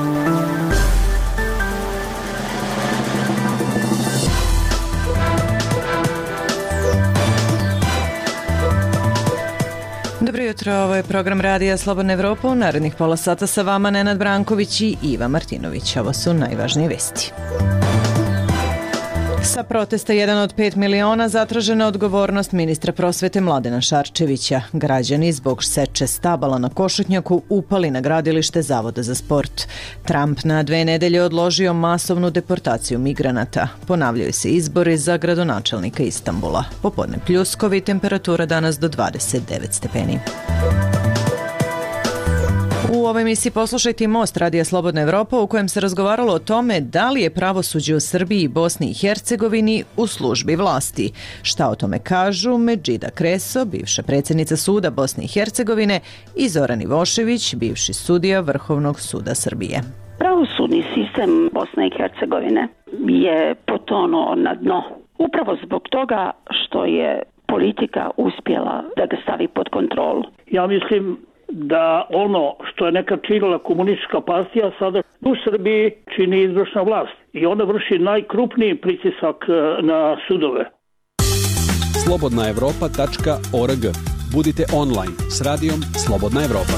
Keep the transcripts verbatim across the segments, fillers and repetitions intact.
Dobro jutro, ovo je program Radija Slobodna Evropa. U narednih pola sata sa vama Nenad Branković i Iva Martinović. Ovo su najvažnije vesti. Sa protesta jedan od pet miliona zatražena odgovornost ministra prosvete Mladena Šarčevića. Građani zbog seče stabala na Košutnjaku upali na gradilište Zavoda za sport. Trump na dve nedelje odložio masovnu deportaciju migranata. Ponavljaju se izbori za gradonačelnika Istanbula. Popodne pljuskovi, temperatura danas do dvadeset devet stepeni. U ovoj emisiji poslušajte Most Radija Slobodna Evropa u kojem se razgovaralo o tome da li je pravosuđe u Srbiji i Bosni i Hercegovini u službi vlasti. Šta o tome kažu Medžida Kreso, bivša predsjednica suda Bosne i Hercegovine, i Zoran Ivošević, bivši sudija Vrhovnog suda Srbije. Pravosudni sistem Bosne i Hercegovine je potonuo na dno. Upravo zbog toga što je politika uspjela da ga stavi pod kontrolu. Ja mislim da ono što je nekad činila komunistička partija sada u Srbiji čini izvršna vlast i ona vrši najkrupniji pritisak na sudove. slobodna evropa tačka org. Budite online s radijom Slobodna Evropa.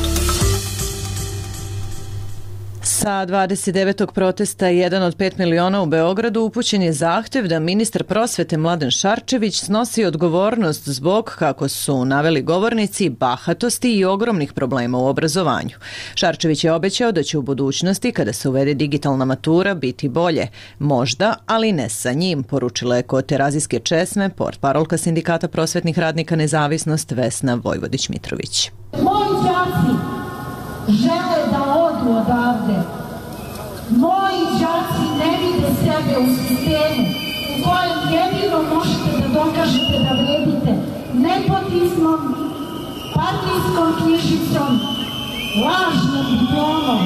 Sa dvadeset devetog protesta jedan od pet miliona u Beogradu upućen je zahtjev da ministar prosvete Mladen Šarčević snosi odgovornost zbog, kako su naveli govornici, bahatosti i ogromnih problema u obrazovanju. Šarčević je obećao da će u budućnosti, kada se uvede digitalna matura, biti bolje. Možda, ali ne sa njim, poručila je kod Terazijske česme portparolka Sindikata prosvetnih radnika Nezavisnost Vesna Vojvodić-Mitrović. Moji đaci žele da odu odavde. Moji đaci ne vide sebe u sistemu u kojem jedino možete da dokažete da vredite nepotizmom, partijskom knjižicom, lažnom diplomom.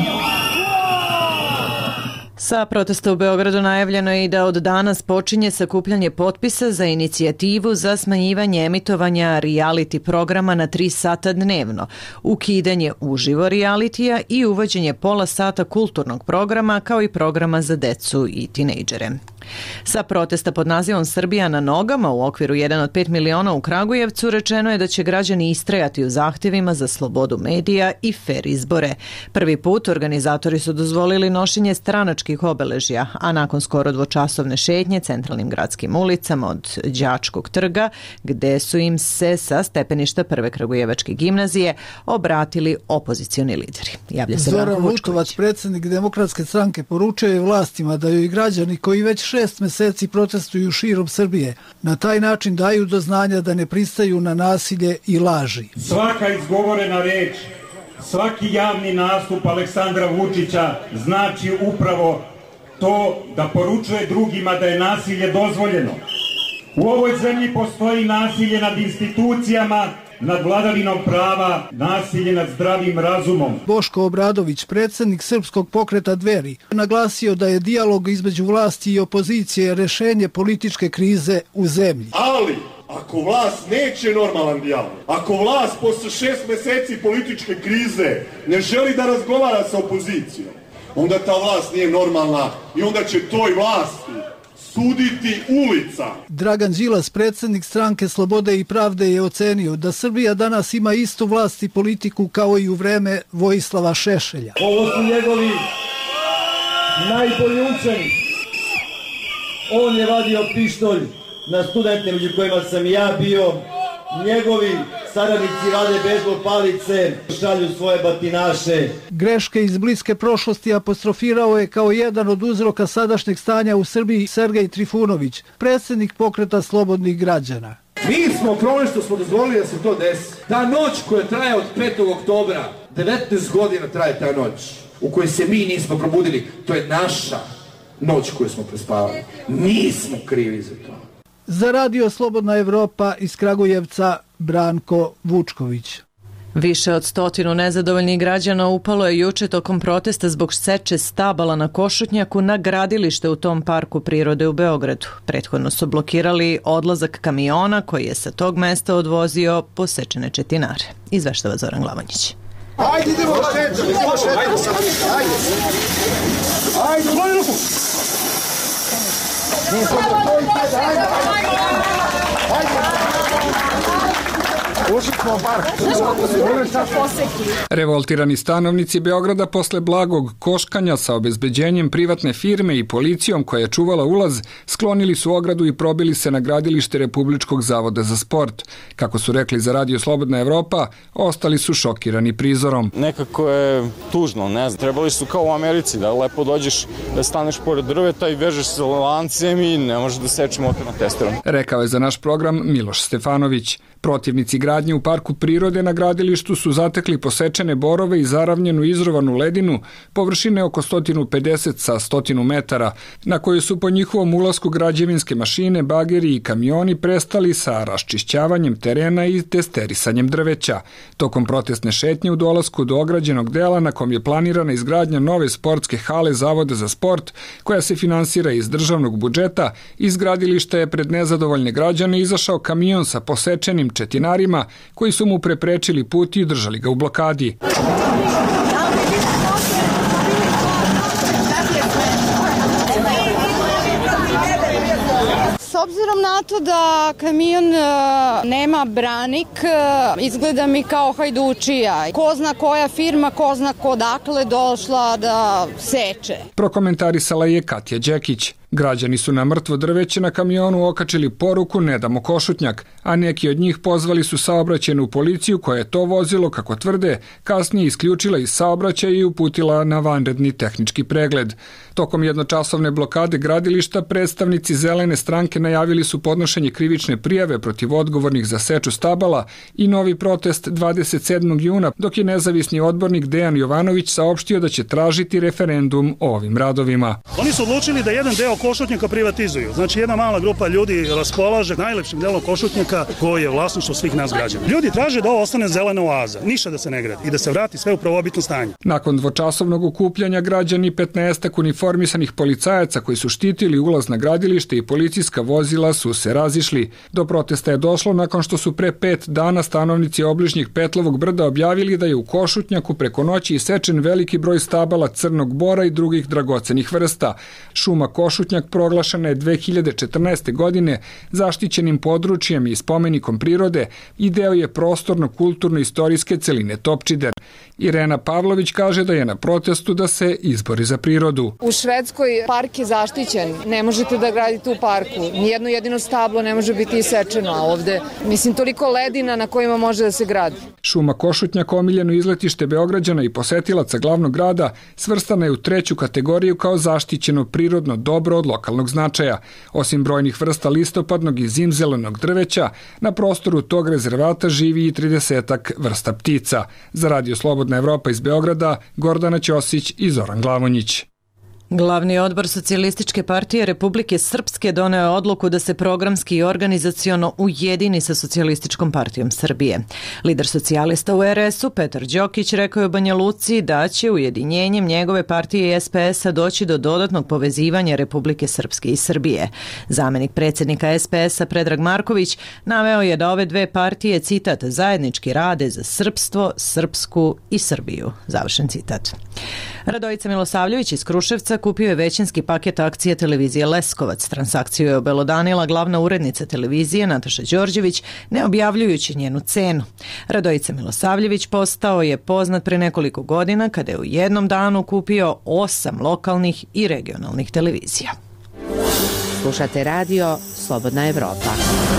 Sa protesta u Beogradu najavljeno je i da od danas počinje sakupljanje potpisa za inicijativu za smanjivanje emitovanja reality programa na tri sata dnevno, ukidanje uživo realitija i uvođenje pola sata kulturnog programa kao i programa za decu i tinejdžere. Sa protesta pod nazivom Srbija na nogama u okviru jedan od pet miliona u Kragujevcu rečeno je da će građani istrajati u zahtjevima za slobodu medija i fer izbore. Prvi put organizatori su dozvolili nošenje stranačkih obeležja, a nakon skoro dvočasovne šetnje centralnim gradskim ulicama od Đačkog trga, gde su im se sa stepeništa Prve Kragujevačke gimnazije obratili opozicioni lideri. Javlja se Zoran Lutovac, predsjednik Demokratske stranke, poručio je vlastima da joj i građani koji već šest meseci protestuju širom Srbije na taj način daju do znanja da ne pristaju na nasilje i laži. Svaka izgovorena reč, svaki javni nastup Aleksandra Vučića znači upravo to da poručuje drugima da je nasilje dozvoljeno. U ovoj zemlji postoji nasilje nad institucijama, nad vladavinom prava, nasilje nad zdravim razumom. Boško Obradović, predsjednik Srpskog pokreta Dveri, naglasio da je dijalog između vlasti i opozicije rešenje političke krize u zemlji. Ali, ako vlast neće normalan dijalog, ako vlast posle šest meseci političke krize ne želi da razgovara sa opozicijom, onda ta vlast nije normalna i onda će toj vlasti suditi ulica. Dragan Đilas, predsjednik stranke Slobode i pravde, je ocenio da Srbija danas ima istu vlast i politiku kao i u vreme Vojislava Šešelja. Ovo su njegovi najbolji učeni. On je vadio pištolj na studente među kojima sam i ja bio. Njegovi saradnici rade bejzbol palice, šalju svoje batinaše. Greške iz bliske prošlosti apostrofirao je kao jedan od uzroka sadašnjeg stanja u Srbiji Sergej Trifunović, predsjednik pokreta slobodnih građana. Mi smo problem što smo dozvolili da se to desi. Ta noć koja traje od petog oktobra, devetnaest godina traje ta noć, u kojoj se mi nismo probudili, to je naša noć koju smo prespavali. Nismo krivi za to. Za Radio Slobodna Evropa iz Kragujevca, Branko Vučković. Više od stotinu nezadovoljnih građana upalo je juče tokom protesta zbog seče stabala na Košutnjaku na gradilište u tom parku prirode u Beogradu. Prethodno su blokirali odlazak kamiona koji je sa tog mesta odvozio posečene četinare. Izveštava Zoran Glavanjić. Ajde, idemo da šećemo, idemo šećemo sad. Ajde. Ajde, moju ruku. Ajde, ajde. Revoltirani stanovnici Beograda posle blagog koškanja sa obezbeđenjem privatne firme i policijom koja je čuvala ulaz, sklonili su ogradu i probili se na gradilište Republičkog zavoda za sport. Kako su rekli za Radio Slobodna Evropa, ostali su šokirani prizorom. Nekako je tužno, ne znam. Trebali su kao u Americi da lepo dođeš, da staneš pored drveta i vežeš se lancem i ne možeš da sečeš motornom testerom. Rekao je za naš program Miloš Stefanović. Protivnici gradnje u parku prirode na gradilištu su zatekli posečene borove i zaravnjenu izrovanu ledinu površine oko sto pedeset sa sto metara, na kojoj su po njihovom ulasku građevinske mašine, bageri i kamioni prestali sa raščišćavanjem terena i testerisanjem drveća. Tokom protestne šetnje u dolasku do ograđenog dela na kom je planirana izgradnja nove sportske hale Zavoda za sport, koja se finansira iz državnog budžeta, iz gradilišta je pred nezadovoljne građane izašao kamion sa posečenim četinarima koji su mu preprečili put i držali ga u blokadi. S obzirom na to da kamion nema branik, izgleda mi kao hajdučija. Ko zna koja firma, ko zna kodakle došla da seče. Prokomentarisala je Katja Đekić. Građani su na mrtvo drveće na kamionu okačili poruku "Ne damo Košutnjak", a neki od njih pozvali su saobraćajnu policiju koja je to vozilo, kako tvrde, kasnije isključila iz saobraćaja i uputila na vanredni tehnički pregled. Tokom jednočasovne blokade gradilišta predstavnici Zelene stranke najavili su podnošenje krivične prijave protiv odgovornih za seču stabala i novi protest dvadeset sedmog juna, dok je nezavisni odbornik Dejan Jovanović saopštio da će tražiti referendum o ovim radovima. Oni su odlučili da jedan deo Košutnjaka privatizuju. Znači jedna mala grupa ljudi raspolaže najlepšim delom Košutnjaka koji je vlasništvo svih nas građana. Ljudi traže da ovo ostane zelena oaza, ništa da se ne gradi i da se vrati sve u prvobitno stanje. Nakon dvočasovnog okupljanja građani petnaestak uniformisanih policajaca koji su štitili ulaz na gradilište i policijska vozila su se razišli. Do protesta je došlo nakon što su pre pet dana stanovnici obližnjih Petlovog brda objavili da je u Košutnjaku preko noći isečen veliki broj stabala crnog bora i drugih dragocenih vrsta. Šuma Košutnjak proglašena je dve hiljade četrnaeste. godine zaštićenim područjem i spomenikom prirode i deo je prostorno-kulturno-istorijske celine Topčider. Irena Pavlović kaže da je na protestu da se izbori za prirodu. U Švedskoj park je zaštićen, ne možete da gradite u parku, nijedno jedino stablo ne može biti isečeno, a ovde, mislim, toliko ledina na kojima može da se gradi. Šuma Košutnjak, omiljeno izletište Beograđana i posetilaca glavnog grada, svrstana je u treću kategoriju kao zaštićeno prirodno dobro od lokalnog značaja. Osim brojnih vrsta listopadnog i zimzelenog drveća, na prostoru tog rezervata živi i tridesetak vrsta ptica. Za Radio Slobodna Evropa iz Beograda, Gordana Ćosić i Zoran Glavonjić. Glavni odbor Socijalističke partije Republike Srpske doneo je odluku da se programski i organizaciono ujedini sa Socijalističkom partijom Srbije. Lider socijalista u er es u Petar Đokić rekao je u Banja Luci da će ujedinjenjem njegove partije i es pe es a doći do dodatnog povezivanja Republike Srpske i Srbije. Zamenik predsjednika es pe es a Predrag Marković naveo je da ove dve partije, citat, zajednički rade za srpstvo, srpsku i Srbiju. Završen citat. Radojica Milosavljević iz Kruševca kupio je većinski paket akcije televizije Leskovac. Transakciju je obelodanila glavna urednica televizije Nataša Đorđević, ne objavljujući njenu cenu. Radojica Milosavljević postao je poznat pre nekoliko godina kada je u jednom danu kupio osam lokalnih i regionalnih televizija. Slušate radio Slobodna Evropa.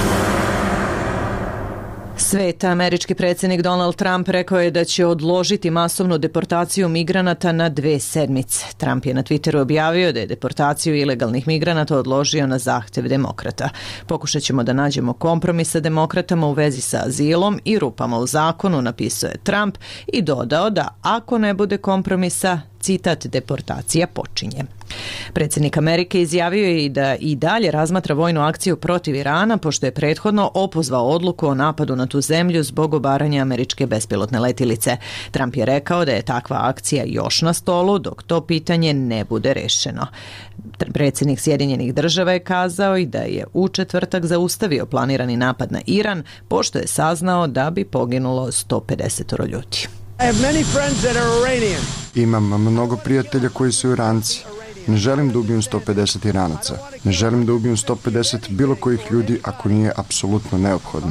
Sveta, američki predsjednik Donald Trump rekao je da će odložiti masovnu deportaciju migranata na dve sedmice. Trump je na Twitteru objavio da je deportaciju ilegalnih migranata odložio na zahtev demokrata. Pokušat ćemo da nađemo kompromis sa demokratama u vezi sa azilom i rupama u zakonu, napisao je Trump i dodao da ako ne bude kompromisa, citat, deportacija počinje. Predsjednik Amerike izjavio je i da i dalje razmatra vojnu akciju protiv Irana, pošto je prethodno opozvao odluku o napadu na tu zemlju zbog obaranja američke bespilotne letilice. Trump je rekao da je takva akcija još na stolu dok to pitanje ne bude rešeno. Predsjednik Sjedinjenih Država je kazao i da je u četvrtak zaustavio planirani napad na Iran, pošto je saznao da bi poginulo sto pedeset ljudi. I have many friends that are Iranian. Imam mnogo prijatelja koji su Iranci. Ne želim da ubijem sto pedeset Iranaca. Ne želim da ubijem sto pedeset bilo kojih ljudi ako nije apsolutno neophodno.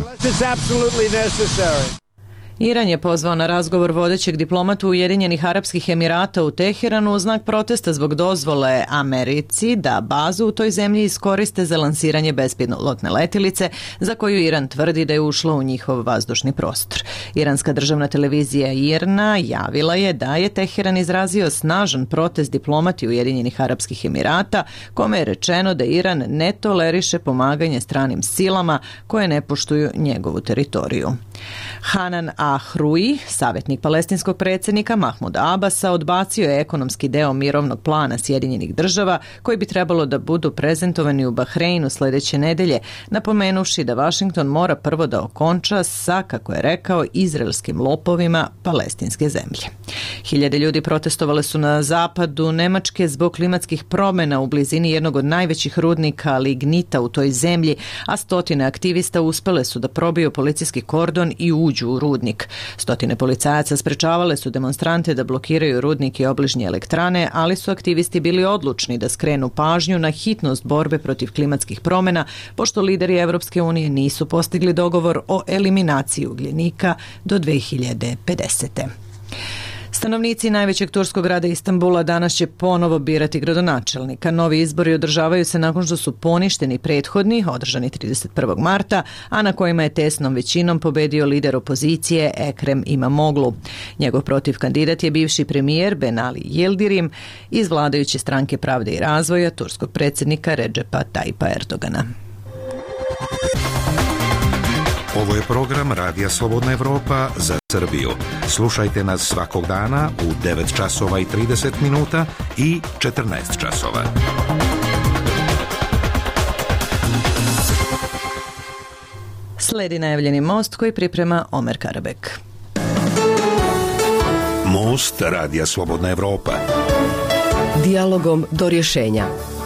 Iran je pozvao na razgovor vodećeg diplomatu Ujedinjenih Arapskih Emirata u Teheranu u znak protesta zbog dozvole Americi da bazu u toj zemlji iskoriste za lansiranje bespilotne letilice za koju Iran tvrdi da je ušla u njihov vazdušni prostor. Iranska državna televizija IRNA javila je da je Teheran izrazio snažan protest diplomati Ujedinjenih Arapskih Emirata, kome je rečeno da Iran ne toleriše pomaganje stranim silama koje ne poštuju njegovu teritoriju. Hanan Ahruji, savjetnik palestinskog predsjednika Mahmuda Abasa, odbacio je ekonomski deo mirovnog plana Sjedinjenih država koji bi trebalo da budu prezentovani u Bahreinu sljedeće nedelje, napomenuvši da Washington mora prvo da okonča sa, kako je rekao, izraelskim lopovima palestinske zemlje. Hiljade ljudi protestovale su na zapadu Nemačke zbog klimatskih promjena u blizini jednog od najvećih rudnika lignita u toj zemlji, a stotine aktivista uspele su da probiju policijski kordon i uđu u rudnik. Stotine policajaca sprečavale su demonstrante da blokiraju rudnik i obližnje elektrane, ali su aktivisti bili odlučni da skrenu pažnju na hitnost borbe protiv klimatskih promjena, pošto lideri Evropske unije nisu postigli dogovor o eliminaciji ugljenika do dve hiljade pedesete. Stanovnici najvećeg turskog grada Istanbula danas će ponovo birati gradonačelnika. Novi izbori održavaju se nakon što su poništeni prethodni, održani trideset prvog marta, a na kojima je tesnom većinom pobedio lider opozicije Ekrem İmamoğlu. Njegov protiv kandidat je bivši premijer Binali Yildirim iz vladajuće stranke Pravde i razvoja turskog predsjednika Recepa Tayyipa Erdogana. Ovo je program Radija Slobodna Evropa za Srbiju. Slušajte nas svakog dana u devet časova i trideset minuta i četrnaest časova. Sledi najavljeni most koji priprema Omer Karabek. Most Radija Slobodna Evropa. Dijalogom do rješenja.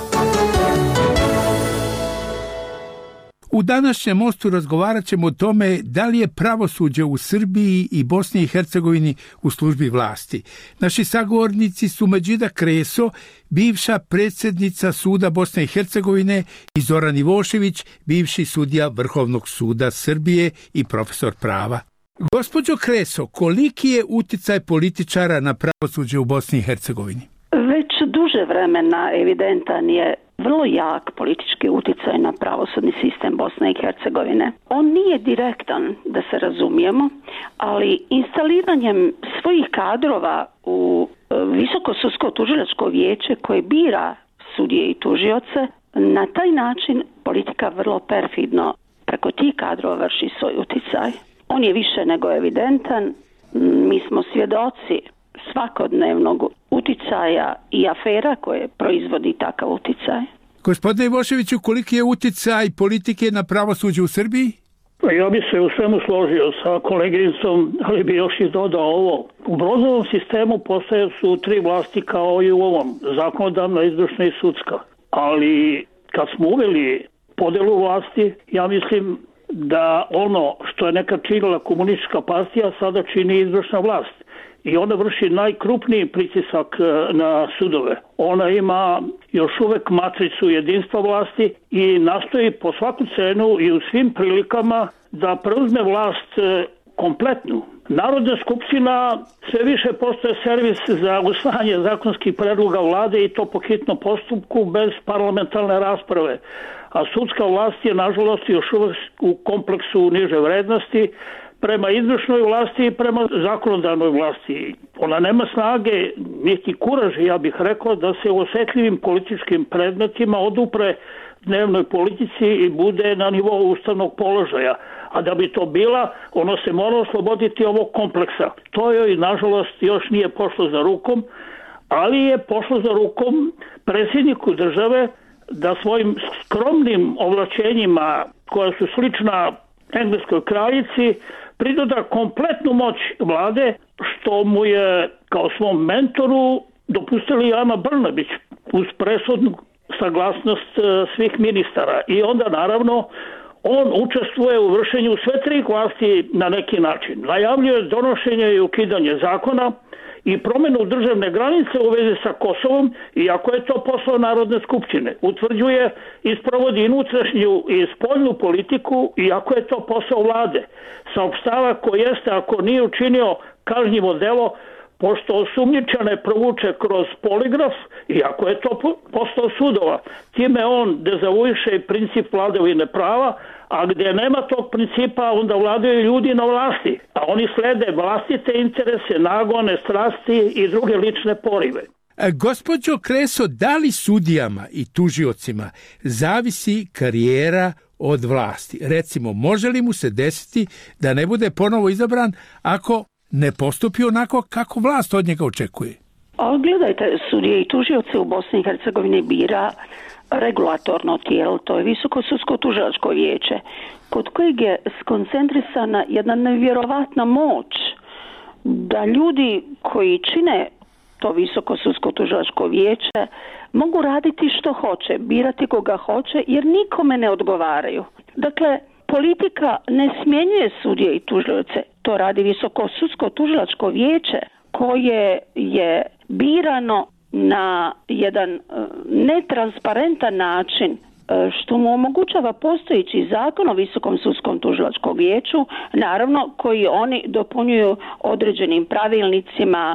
U današnjem mostu razgovarat ćemo o tome da li je pravosuđe u Srbiji i Bosni i Hercegovini u službi vlasti. Naši sagovornici su Međida Kreso, bivša predsjednica suda Bosne i Hercegovine, i Zoran Ivošević, bivši sudija Vrhovnog suda Srbije i profesor prava. Gospođo Kreso, koliki je uticaj političara na pravosuđe u Bosni i Hercegovini? Već duže vremena evidentan je vrlo jak politički uticaj na pravosudni sistem Bosne i Hercegovine. On nije direktan, da se razumijemo, ali instaliranjem svojih kadrova u Visoko sudsko tužilačko vijeće koje bira sudije i tužioce, na taj način politika vrlo perfidno preko tih kadrova vrši svoj uticaj. On je više nego evidentan. Mi smo svjedoci svakodnevnog uticaja i afera koje proizvodi takav uticaj. Gospodine Ivoševiću, koliki je uticaj politike na pravosuđe u Srbiji? Ja bi se u svemu složio sa koleginicom, ali bi još i dodao ovo. U Brozovom sistemu postoje su tri vlasti kao i u ovom, zakonodavna, izvršna i sudska. Ali kad smo uveli podelu vlasti, ja mislim da ono što je nekad činila komunistička partija sada čini izvršna vlast. I ona vrši najkrupniji pritisak na sudove. Ona ima još uvek matricu jedinstva vlasti i nastoji po svaku cenu i u svim prilikama da preuzme vlast kompletnu. Narodna skupština sve više postaje servis za usvajanje zakonskih predloga vlade i to po hitnom postupku bez parlamentarne rasprave. A sudska vlast je nažalost još uvek u kompleksu niže vrednosti prema izvršnoj vlasti i prema zakonodavnoj vlasti. Ona nema snage, niti kuraž, ja bih rekao, da se u osjetljivim političkim predmetima odupre dnevnoj politici i bude na nivou ustavnog položaja. A da bi to bila, ono se mora osloboditi ovog kompleksa. To joj, nažalost, još nije pošlo za rukom, ali je pošlo za rukom predsjedniku države da svojim skromnim ovlačenjima, koja su slična engleskoj kraljici, pridoda kompletnu moć vlade, što mu je kao svom mentoru dopustili Ana Brnabić uz presudnu saglasnost svih ministara. I onda naravno On učestvuje u vršenju sve tri vlasti na neki način. Najavljuje donošenje i ukidanje zakona i promjenu državne granice u vezi sa Kosovom, iako je to posao Narodne skupštine. Utvrđuje i sprovodi unutrašnju i spoljnu politiku, iako je to posao vlade. Saopštava ko jeste, ako nije učinio kažnjivo delo, pošto osumnjičane provuče kroz poligraf, iako je to posao sudova. Time on dezavuiše princip vladavine prava, a gdje nema tog principa, onda vladaju ljudi na vlasti, a oni slede vlastite interese, nagone, strasti i druge lične porive. Gospođo Kreso, da li sudijama i tužiocima zavisi karijera od vlasti? Recimo, može li mu se desiti da ne bude ponovo izabran ako ne postupi onako kako vlast od njega očekuje? A gledajte, sudije i tužioce u Bosni i Hercegovini bira regulatorno tijelo, to je Visoko sudsko tužilačko vijeće, kod kojeg je skoncentrisana jedna nevjerovatna moć da ljudi koji čine to Visoko sudsko tužilačko vijeće mogu raditi što hoće, birati koga hoće, jer nikome ne odgovaraju. Dakle, politika ne smjenjuje sudije i tužioce, to radi Visoko sudsko tužilačko vijeće koje je birano na jedan netransparentan način, što mu omogućava postojeći zakon o Visokom sudskom tužilačkom vijeću, naravno koji oni dopunjuju određenim pravilnicima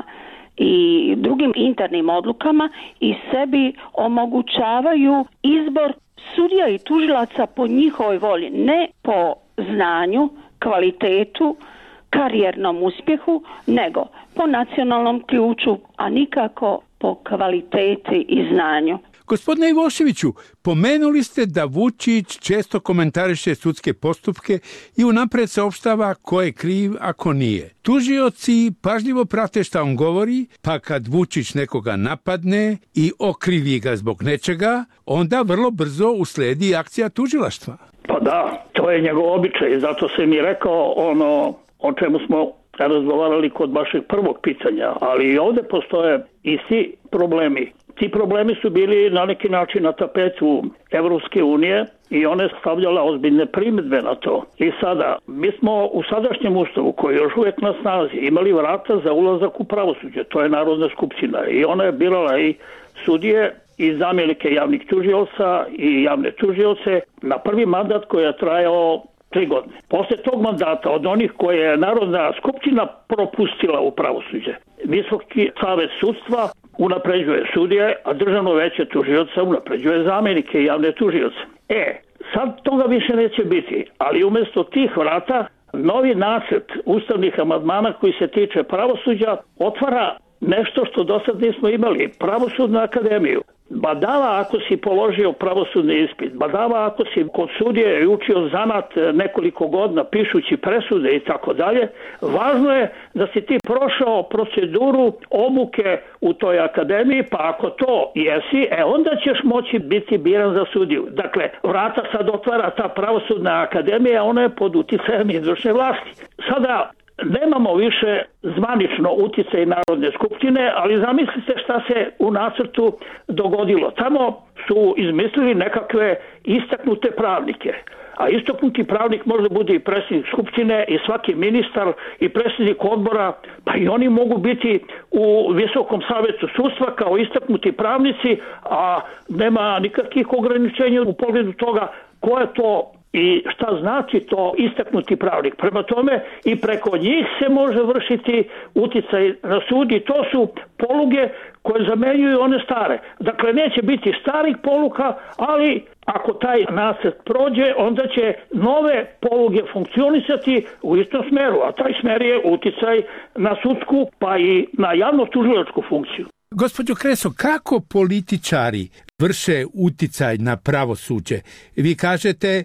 i drugim internim odlukama i sebi omogućavaju izbor sudija i tužilaca po njihovoj volji, ne po znanju, kvalitetu, karijernom uspjehu, nego po nacionalnom ključu, a nikako po kvaliteti i znanju. Gospodine Ivoševiću, pomenuli ste da Vučić često komentariše sudske postupke i unapred saopštava ko je kriv, a ko nije. Tužioci pažljivo prate šta on govori, pa kad Vučić nekoga napadne i okrivi ga zbog nečega, onda vrlo brzo usledi akcija tužilaštva. Pa da, to je njegov običaj, zato sam i rekao ono o čemu smo razgovarali kod vašeg prvog pitanja, ali i ovdje postoje isti problemi. Ti problemi su bili na neki način na tapetu Evropske unije i one stavljala ozbiljne primjedbe na to. I sada, mi smo u sadašnjem ustavu, koji je još uvijek na snazi, imali vrata za ulazak u pravosuđe, to je Narodna skupština i ona je birala i sudije i zamjenike javnih tužioca i javne tužioce na prvi mandat koji je trajao tri godine. Poslije tog mandata, od onih koje je Narodna skupština propustila u pravosuđe, Visoki savet sudstva unapređuje sudije, a Državno veće tužioca unapređuje zamjenike i javne tužioce. E, sad toga više neće biti, ali umjesto tih vrata novi nacrt ustavnih amandmana koji se tiče pravosuđa otvara nešto što do sad nismo imali, Pravosudnu akademiju. Badava ako si položio pravosudni ispit, badava ako si kod sudije i učio zanat nekoliko godina pišući presude i tako dalje, važno je da si ti prošao proceduru obuke u toj akademiji, pa ako to jesi, e onda ćeš moći biti biran za sudiju. Dakle, vrata sad otvara ta Pravosudna akademija, ona je pod uticajem izvršne vlasti. Sada nemamo više zvanično utjecaj Narodne skupštine, ali zamislite šta se u nacrtu dogodilo. Tamo su izmislili nekakve istaknute pravnike. A istaknuti pravnik može bude i predsjednik skupštine i svaki ministar i predsjednik odbora, pa i oni mogu biti u Visokom savetu sudstva kao istaknuti pravnici, a nema nikakvih ograničenja u pogledu toga ko je to i šta znači to istaknuti pravnik. Prema tome i preko njih se može vršiti uticaj na sud i to su poluge koje zamenjuju one stare. Dakle, neće biti starih poluka, ali ako taj nacrt prođe, onda će nove poluge funkcionisati u istom smeru, a taj smer je uticaj na sudsku pa i na javno-tužilačku funkciju. Gospođo Kreso, kako političari vrše uticaj na pravosuđe? Vi kažete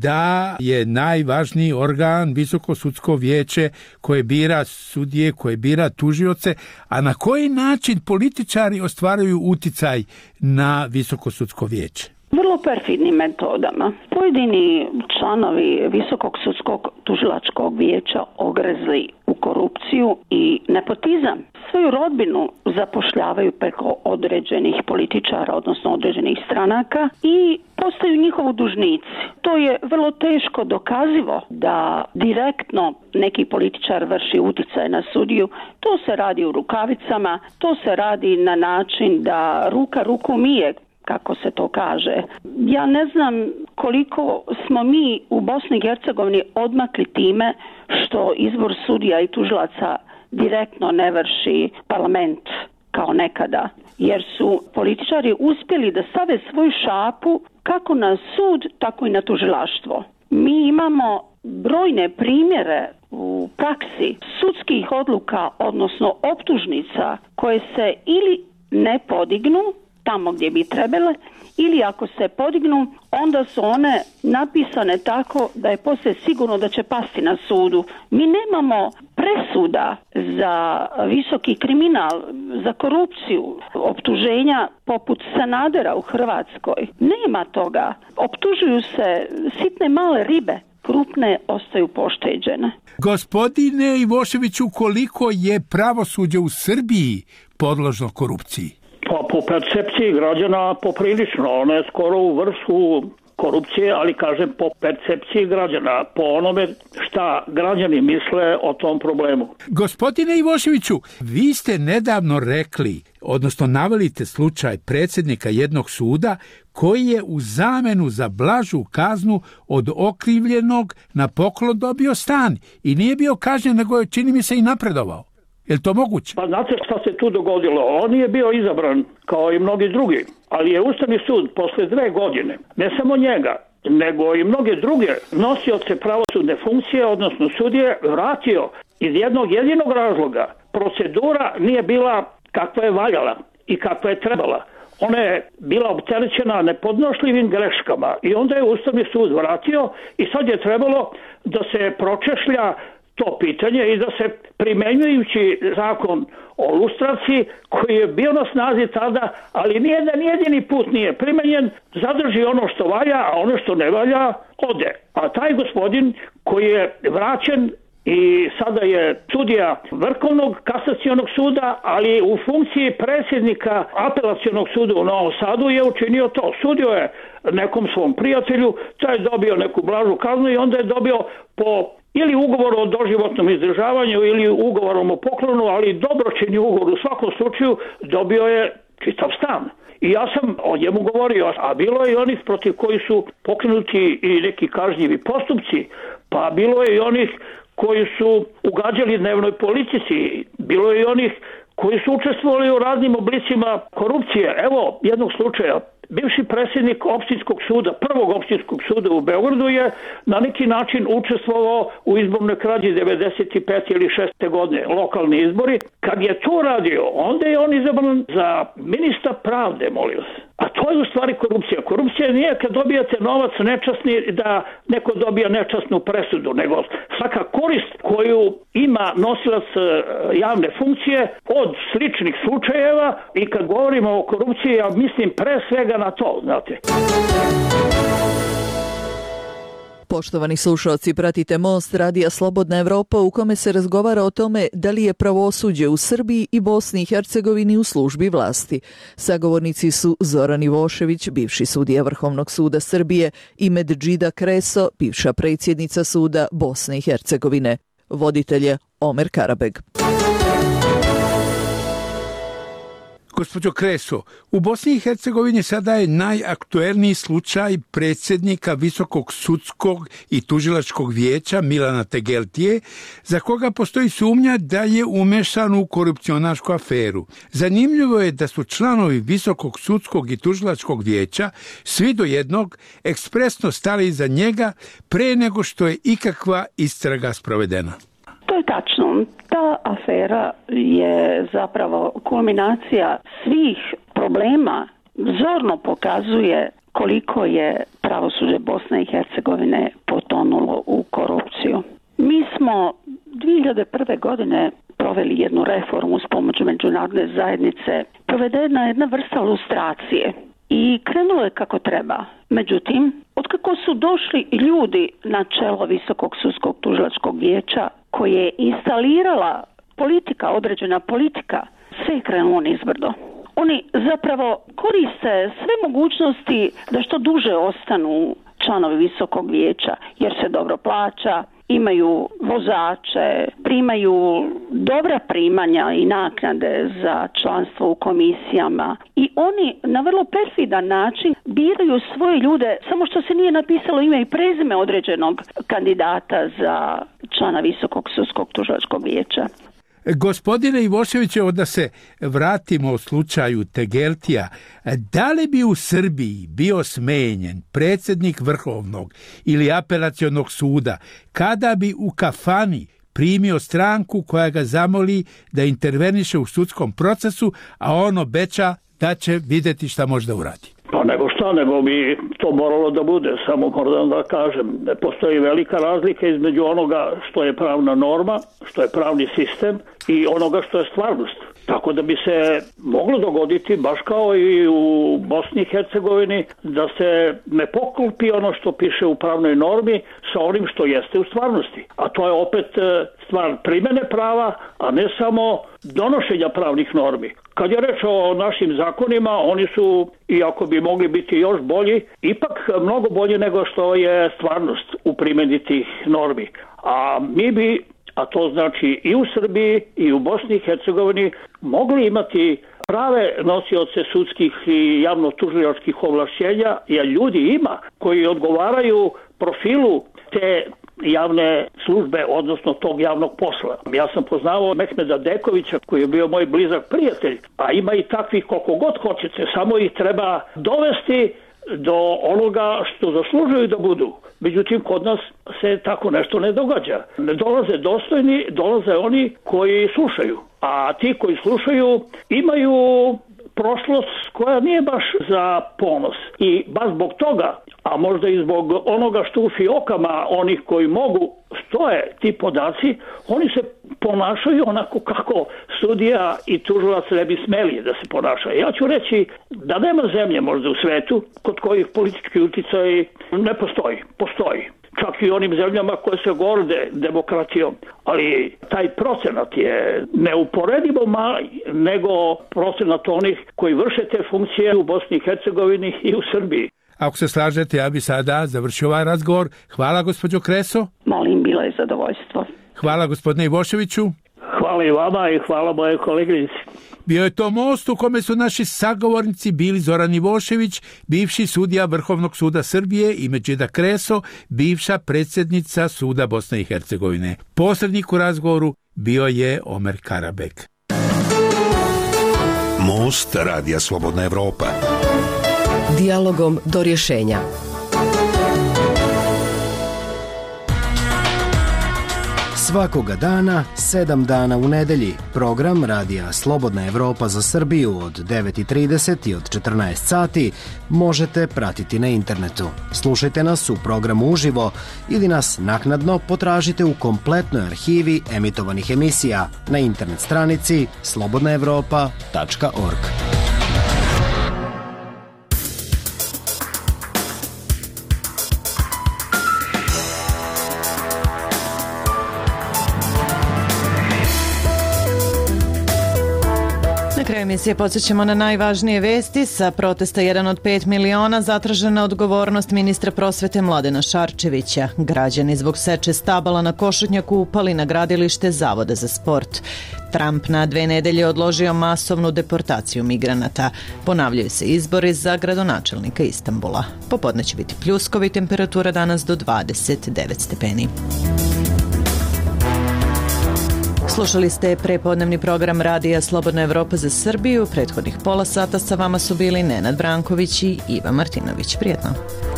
da je najvažniji organ Visoko sudsko vijeće koje bira sudije, koje bira tužioce, a na koji način političari ostvaruju uticaj na Visoko sudsko vijeće? Vrlo perfidnim metodama. Pojedini članovi Visokog sudskog tužilačkog vijeća ogrezli u korupciju i nepotizam. Svoju rodbinu zapošljavaju preko određenih političara, odnosno određenih stranaka i postaju njihovu dužnici. To je vrlo teško dokazivo da direktno neki političar vrši utjecaj na sudiju. To se radi u rukavicama, to se radi na način da ruka ruku mije, kako se to kaže. Ja ne znam koliko smo mi u Bosni i Hercegovini odmakli time što izbor sudija i tužilaca direktno ne vrši parlament kao nekada, jer su političari uspjeli da stave svoju šapu kako na sud, tako i na tužilaštvo. Mi imamo brojne primjere u praksi sudskih odluka, odnosno optužnica, koje se ili ne podignu tamo gdje bi trebale, ili ako se podignu, onda su one napisane tako da je poslije sigurno da će pasti na sudu. Mi nemamo presuda za visoki kriminal, za korupciju, optuženja poput Sanadera u Hrvatskoj. Nema toga. Optužuju se sitne male ribe, krupne ostaju pošteđene. Gospodine Ivoševiću, koliko je pravosuđe u Srbiji podložno korupciji? Pa po percepciji građana poprilično, ona je skoro u vrhu korupcije, ali kažem po percepciji građana, po onome šta građani misle o tom problemu. Gospodine Ivoševiću, vi ste nedavno rekli, odnosno navelite slučaj predsjednika jednog suda koji je u zamenu za blažu kaznu od okrivljenog na poklon dobio stan i nije bio kažnjen, nego je, čini mi se, i napredovao. Je li to moguće? Pa znate šta se tu dogodilo? On je bio izabran kao i mnogi drugi, ali je Ustavni sud posle dve godine, ne samo njega, nego i mnoge druge nosioce pravosudne funkcije, odnosno sudije, vratio iz jednog jedinog razloga. Procedura nije bila kakva je valjala i kakva je trebala. Ona je bila opterećena nepodnošljivim greškama i onda je Ustavni sud vratio i sad je trebalo da se pročešlja to pitanje i da se primenjujući zakon o lustraciji koji je bio na snazi tada, ali nijedan jedini put nije primenjen, zadrži ono što valja, a ono što ne valja ode. A taj gospodin koji je vraćen i sada je sudija Vrhovnog kasacionog suda, ali u funkciji predsjednika apelacionog suda u Novom Sadu je učinio to. Sudio je nekom svom prijatelju, taj je dobio neku blažu kaznu i onda je dobio po ili ugovor o doživotnom izdržavanju ili ugovorom o poklonu, ali dobročinni ugovor u svakom slučaju dobio je čitav stan. I ja sam o njemu govorio, a bilo je i onih protiv koji su pokrenuti i neki kažnjivi postupci, pa bilo je i onih koji su ugađali dnevnoj politici, bilo je i onih koji su učestvovali u raznim oblicima korupcije. Evo jednog slučaja. Bivši predsjednik opštinskog suda, prvog opštinskog suda u Beogradu je na neki način učestvovao u izbornoj krađi devedeset pete ili šeste godine, lokalni izbori. Kad je to radio, onda je on izabran za ministra pravde, molim vas. A to je u stvari korupcija. Korupcija nije kad dobijate novac nečasni da neko dobija nečasnu presudu, nego svaka korist koju ima nosilac javne funkcije od sličnih slučajeva i kad govorimo o korupciji, ja mislim pre svega na to, znate. Poštovani slušalci, pratite Most radija Slobodna Evropa u kome se razgovara o tome da li je pravosuđe u Srbiji i Bosni i Hercegovini u službi vlasti. Sagovornici su Zoran Ivošević, bivši sudija Vrhovnog suda Srbije, i Medžida Kreso, bivša predsjednica suda Bosne i Hercegovine. Voditelj je Omer Karabeg. Gospođo Kreso, u Bosni i Hercegovini sada je najaktuelniji slučaj predsjednika Visokog sudskog i tužilačkog vijeća Milana Tegeltije, za koga postoji sumnja da je umešan u korupcionašku aferu. Zanimljivo je da su članovi Visokog sudskog i tužilačkog vijeća svi do jednog ekspresno stali iza njega pre nego što je ikakva istraga sprovedena. To je tačno. Ta afera je zapravo kulminacija svih problema, zorno pokazuje koliko je pravosuđe Bosne i Hercegovine potonulo u korupciju. Mi smo dvije hiljade prve. godine proveli jednu reformu s pomoću međunarodne zajednice. Provedena je jedna vrsta lustracije i krenulo je kako treba. Međutim, otkako su došli ljudi na čelo Visokog sudskog tužilačkog vijeća, koje je instalirala politika, određena politika, sve je krenulo nizbrdo. Oni zapravo koriste sve mogućnosti da što duže ostanu članovi visokog vijeća, jer se dobro plaća, imaju vozače, primaju dobra primanja i naknade za članstvo u komisijama i oni na vrlo perfidan način biraju svoje ljude, samo što se nije napisalo ime i prezime određenog kandidata za člana visokog sudskog tužilačkog vijeća. Gospodine Ivošević, da se vratimo u slučaju Tegeltija, da li bi u Srbiji bio smenjen predsjednik Vrhovnog ili apelacionog suda kada bi u kafani primio stranku koja ga zamoli da interveniše u sudskom procesu, a on obeća da će vidjeti šta može da uradi? Pa nego šta, nego bi to moralo da bude, samo moram da kažem. Postoji velika razlika između onoga što je pravna norma, što je pravni sistem i onoga što je stvarnost. Tako da bi se moglo dogoditi, baš kao i u Bosni i Hercegovini, da se ne poklopi ono što piše u pravnoj normi sa onim što jeste u stvarnosti. A to je opet stvar primene prava, a ne samo donošenja pravnih normi. Kad je reč o našim zakonima, oni su, iako bi mogli biti još bolji, ipak mnogo bolji nego što je stvarnost u primjeni tih normi. A mi bi, a to znači i u Srbiji i u Bosni i Hercegovini, mogli imati prave nosioce sudskih i javno-tužilačkih ovlašćenja, jer ljudi ima koji odgovaraju profilu te javne službe, odnosno tog javnog posla. Ja sam poznavao Mehmeda Dekovića, koji je bio moj blizak prijatelj, a ima i takvih koliko god hoćete, samo ih treba dovesti do onoga što zaslužuju da budu. Međutim, kod nas se tako nešto ne događa. Ne dolaze dostojni, dolaze oni koji slušaju. A ti koji slušaju imaju prošlost koja nije baš za ponos. I baš zbog toga, a možda i zbog onoga što u fiokama onih koji mogu stoje ti podaci, oni se ponašaju onako kako sudija i tužilac ne bi smeli da se ponašaju. Ja ću reći da nema zemlje možda u svetu kod kojih politički uticaj ne postoji. Postoji. Čak i onim zemljama koje se gorde demokratijom. Ali taj procenat je neuporedivo mali nego procenat onih koji vrše te funkcije u Bosni i Hercegovini i u Srbiji. Ako se slažete, ja bi sada završio ovaj razgovor. Hvala, gospođo Kreso. Molim, bilo je zadovoljstvo. Hvala, gospodine Ivoševiću. Hvala i vama i hvala moje koleginici. Bio je to most u kome su naši sagovornici bili Zoran Ivošević, bivši sudija Vrhovnog suda Srbije, i Međida Kreso, bivša predsjednica suda Bosne i Hercegovine. Posrednik u razgovoru bio je Omer Karabek. Most Radija Slobodna Evropa. Dijalogom do rješenja. Svakoga dana, sedam dana u nedelji, program Radija Slobodna Evropa za Srbiju od devet i trideset i od četrnaest sati možete pratiti na internetu. Slušajte nas u programu uživo ili nas naknadno potražite u kompletnoj arhivi emitovanih emisija na internet stranici slobodna evropa tačka org. Na kraju emisije podsjećamo na najvažnije vesti. Sa protesta jedan od pet miliona zatražena odgovornost ministra prosvete Mladena Šarčevića. Građani zbog seče stabala na Košutnjaku upali na gradilište Zavoda za sport. Trump na dve nedelje odložio masovnu deportaciju migranata. Ponavljaju se izbori za gradonačelnika Istanbula. Popodne će biti pljuskovi, temperatura danas do dvadeset devet stepeni. Slušali ste prepodnevni program Radija Slobodna Evropa za Srbiju. Prethodnih pola sata sa vama su bili Nenad Branković i Iva Martinović. Prijetno.